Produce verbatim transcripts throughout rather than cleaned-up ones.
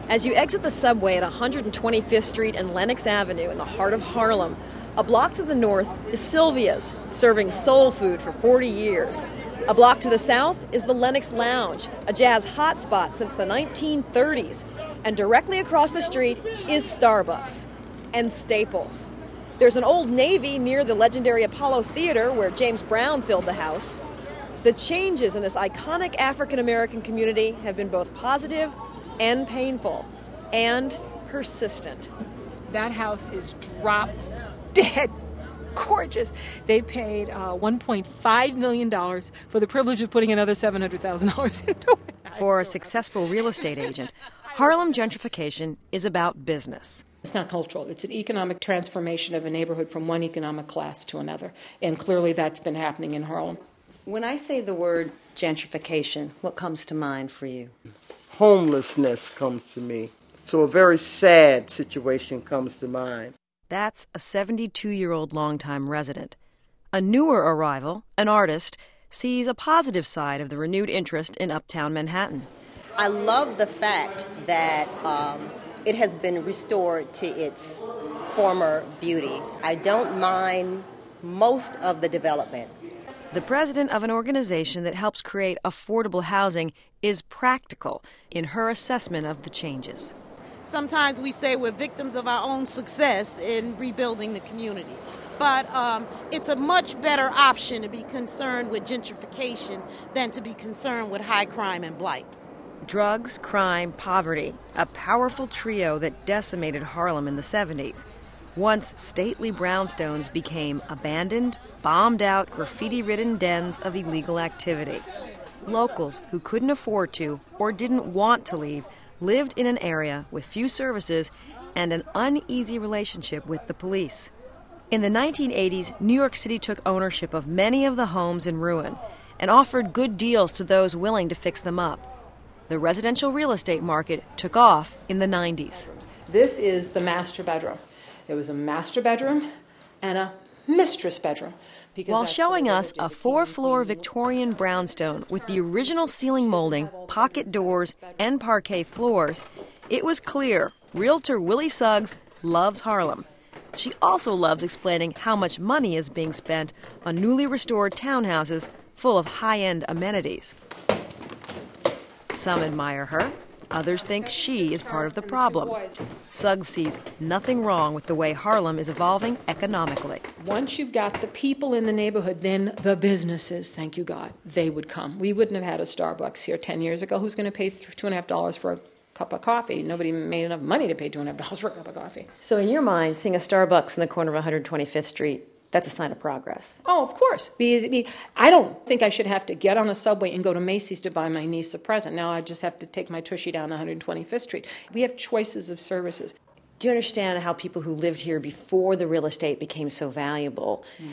As you exit the subway at one hundred twenty-fifth Street and Lenox Avenue in the heart of Harlem, a block to the north is Sylvia's, serving soul food for forty years. A block to the south is the Lenox Lounge, a jazz hotspot since the nineteen thirties. And directly across the street is Starbucks and Staples. There's an Old Navy near the legendary Apollo Theater where James Brown filled the house. The changes in this iconic African-American community have been both positive and painful and persistent. That house is drop dead gorgeous. They paid uh, one point five million dollars for the privilege of putting another seven hundred thousand dollars into it. For a successful real estate agent, Harlem gentrification is about business. It's not cultural. It's an economic transformation of a neighborhood from one economic class to another. And clearly that's been happening in Harlem. When I say the word gentrification, what comes to mind for you? Homelessness comes to me. So a very sad situation comes to mind. That's a seventy-two-year-old longtime resident. A newer arrival, an artist, sees a positive side of the renewed interest in uptown Manhattan. I love the fact that um, it has been restored to its former beauty. I don't mind most of the development. The president of an organization that helps create affordable housing is practical in her assessment of the changes. Sometimes we say we're victims of our own success in rebuilding the community. But um, it's a much better option to be concerned with gentrification than to be concerned with high crime and blight. Drugs, crime, poverty, a powerful trio that decimated Harlem in the seventies. Once stately brownstones became abandoned, bombed-out, graffiti-ridden dens of illegal activity. Locals who couldn't afford to or didn't want to leave lived in an area with few services and an uneasy relationship with the police. In the nineteen eighties, New York City took ownership of many of the homes in ruin and offered good deals to those willing to fix them up. The residential real estate market took off in the nineties. This is the master bedroom. There was a master bedroom and a mistress bedroom. While showing us a four-floor Victorian brownstone with the original ceiling molding, pocket doors, and parquet floors, it was clear Realtor Willie Suggs loves Harlem. She also loves explaining how much money is being spent on newly restored townhouses full of high-end amenities. Some admire her. Others think she is part of the problem. Suggs sees nothing wrong with the way Harlem is evolving economically. Once you've got the people in the neighborhood, then the businesses, thank you God, they would come. We wouldn't have had a Starbucks here ten years ago. Who's going to pay two and a half dollars for a cup of coffee? Nobody made enough money to pay two and a half dollars for a cup of coffee. So in your mind, seeing a Starbucks in the corner of one hundred twenty-fifth Street, that's a sign of progress. Oh, of course. Because I don't think I should have to get on a subway and go to Macy's to buy my niece a present. Now I just have to take my tushy down one hundred twenty-fifth Street. We have choices of services. Do you understand how people who lived here before the real estate became so valuable mm.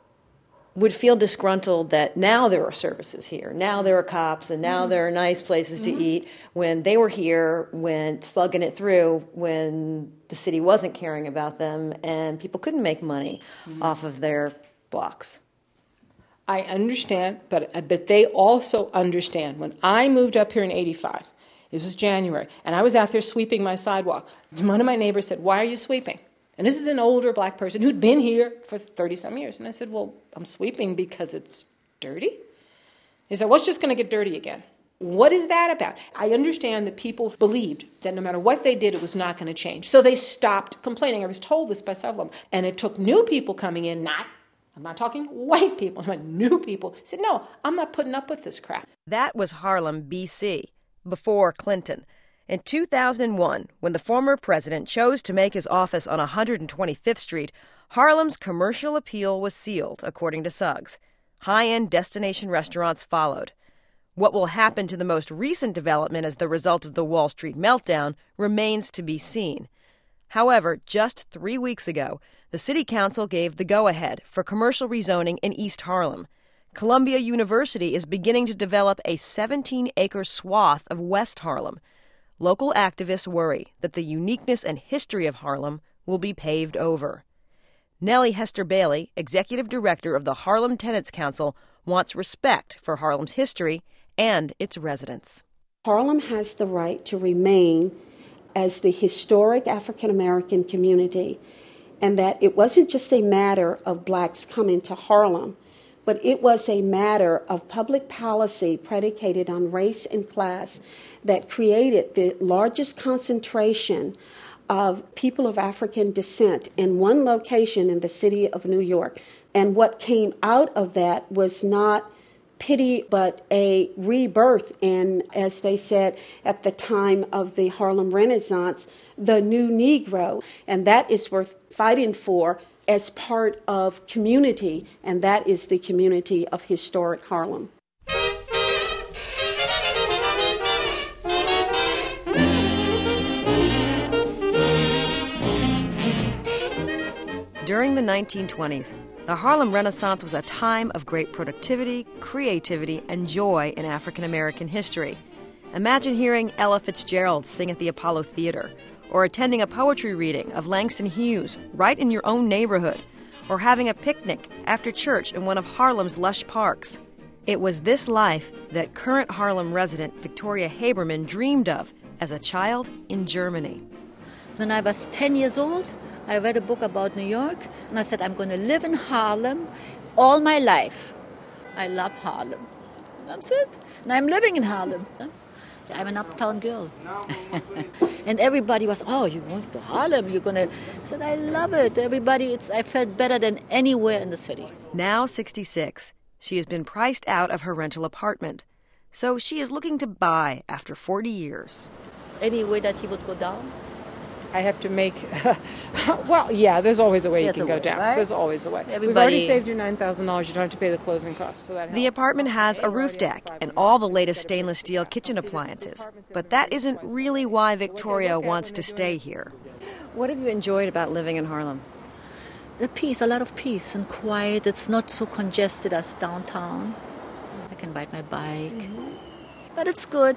would feel disgruntled that now there are services here, now there are cops, and now mm-hmm. there are nice places mm-hmm. to eat, when they were here, when slugging it through, when the city wasn't caring about them, and people couldn't make money mm-hmm. off of their blocks? I understand, but but they also understand. When I moved up here in eighty-five, this was January, and I was out there sweeping my sidewalk. One of my neighbors said, "Why are you sweeping?" And this is an older black person who'd been here for thirty-some years. And I said, well, I'm sweeping because it's dirty. He said, well, it's just going to get dirty again. What is that about? I understand that people believed that no matter what they did, it was not going to change. So they stopped complaining. I was told this by several of them. And it took new people coming in, not, I'm not talking white people, I'm talking new people, said, no, I'm not putting up with this crap. That was Harlem, B C, before Clinton. In two thousand one, when the former president chose to make his office on one hundred twenty-fifth Street, Harlem's commercial appeal was sealed, according to Suggs. High-end destination restaurants followed. What will happen to the most recent development as the result of the Wall Street meltdown remains to be seen. However, just three weeks ago, the City Council gave the go-ahead for commercial rezoning in East Harlem. Columbia University is beginning to develop a seventeen-acre swath of West Harlem. Local activists worry that the uniqueness and history of Harlem will be paved over. Nellie Hester Bailey, executive director of the Harlem Tenants Council, wants respect for Harlem's history and its residents. Harlem has the right to remain as the historic African American community, and that it wasn't just a matter of blacks coming to Harlem, but it was a matter of public policy predicated on race and class that created the largest concentration of people of African descent in one location in the city of New York. And what came out of that was not pity, but a rebirth in, as they said at the time of the Harlem Renaissance, the new Negro. And that is worth fighting for as part of community, and that is the community of historic Harlem. During the nineteen twenties, the Harlem Renaissance was a time of great productivity, creativity, and joy in African American history. Imagine hearing Ella Fitzgerald sing at the Apollo Theater, or attending a poetry reading of Langston Hughes right in your own neighborhood, or having a picnic after church in one of Harlem's lush parks. It was this life that current Harlem resident Victoria Haberman dreamed of as a child in Germany. When I was ten years old, I read a book about New York, and I said, I'm going to live in Harlem all my life. I love Harlem. That's it. And I'm living in Harlem. So I'm an uptown girl. And everybody was, oh, you're going to Harlem, you're going to... I said, I love it. Everybody, it's. I felt better than anywhere in the city. Now sixty-six, she has been priced out of her rental apartment. So she is looking to buy after forty years. Any way that he would go down? I have to make, well, yeah, there's always a way There's you can a go way, down. right? There's always a way. Everybody... We've already saved you nine thousand dollars. You don't have to pay the closing costs, so that helps. The apartment has a roof deck and all the latest stainless steel kitchen appliances. But that isn't really why Victoria wants to stay here. What have you enjoyed about living in Harlem? The peace, a lot of peace and quiet. It's not so congested as downtown. I can ride my bike. Mm-hmm. But it's good.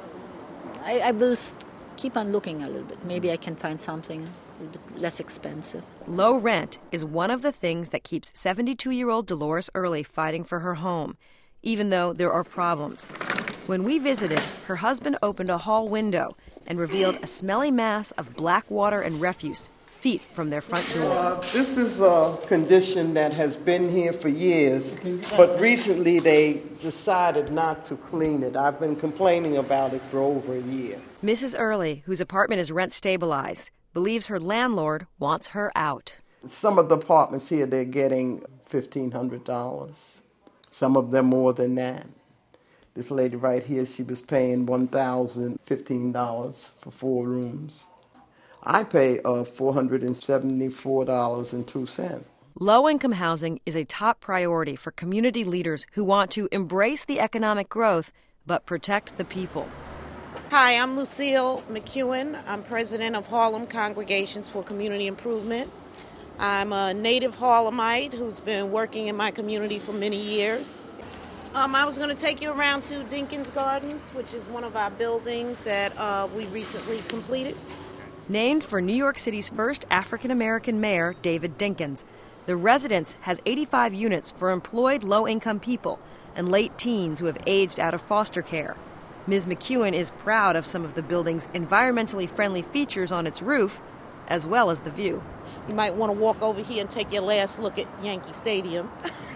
I, I will... keep on looking a little bit. Maybe I can find something a little bit less expensive. Low rent is one of the things that keeps seventy-two-year-old Dolores Early fighting for her home, even though there are problems. When we visited, her husband opened a hall window and revealed a smelly mass of black water and refuse feet from their front door. Uh, this is a condition that has been here for years, but recently they decided not to clean it. I've been complaining about it for over a year. Missus Early, whose apartment is rent stabilized, believes her landlord wants her out. Some of the apartments here, they're getting fifteen hundred dollars. Some of them more than that. This lady right here, she was paying one thousand fifteen dollars for four rooms. I pay uh, four hundred seventy-four dollars and two cents. Low-income housing is a top priority for community leaders who want to embrace the economic growth but protect the people. Hi, I'm Lucille McEwen. I'm president of Harlem Congregations for Community Improvement. I'm a native Harlemite who's been working in my community for many years. Um, I was going to take you around to Dinkins Gardens, which is one of our buildings that uh, we recently completed. Named for New York City's first African-American mayor, David Dinkins, the residence has eighty-five units for employed low-income people and late teens who have aged out of foster care. Miz McEwen is proud of some of the building's environmentally friendly features on its roof, as well as the view. You might want to walk over here and take your last look at Yankee Stadium.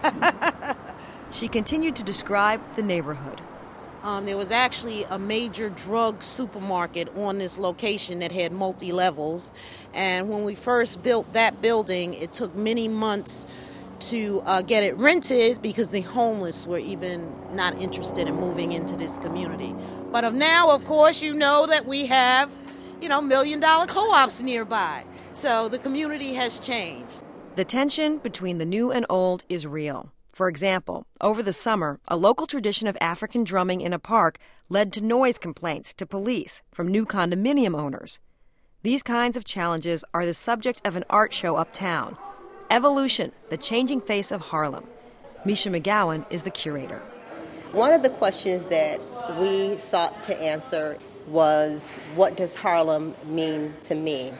She continued to describe the neighborhood. Um, there was actually a major drug supermarket on this location that had multi-levels. And when we first built that building, it took many months to uh, get it rented because the homeless were even not interested in moving into this community. But of now, of course, you know that we have, you know, million-dollar co-ops nearby. So the community has changed. The tension between the new and old is real. For example, over the summer, a local tradition of African drumming in a park led to noise complaints to police from new condominium owners. These kinds of challenges are the subject of an art show uptown, Evolution, the Changing Face of Harlem. Misha McGowan is the curator. One of the questions that we sought to answer was, what does Harlem mean to me?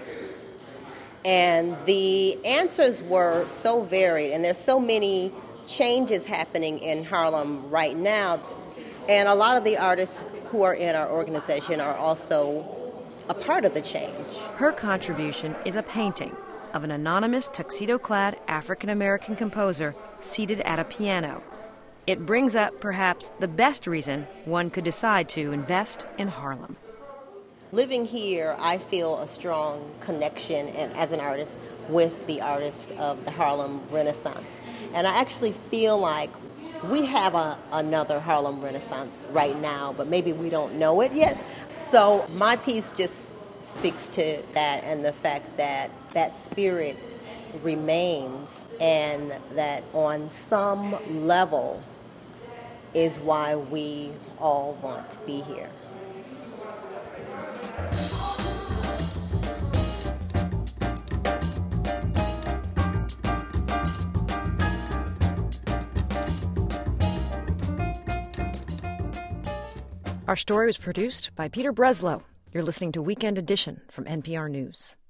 And the answers were so varied, and there's so many changes happening in Harlem right now. And a lot of the artists who are in our organization are also a part of the change. Her contribution is a painting of an anonymous tuxedo-clad African-American composer seated at a piano. It brings up perhaps the best reason one could decide to invest in Harlem. Living here, I feel a strong connection, and as an artist, with the artists of the Harlem Renaissance. And I actually feel like we have a, another Harlem Renaissance right now, but maybe we don't know it yet. So my piece just speaks to that and the fact that that spirit remains, and that on some level is why we all want to be here. Our story was produced by Peter Breslow. You're listening to Weekend Edition from N P R News.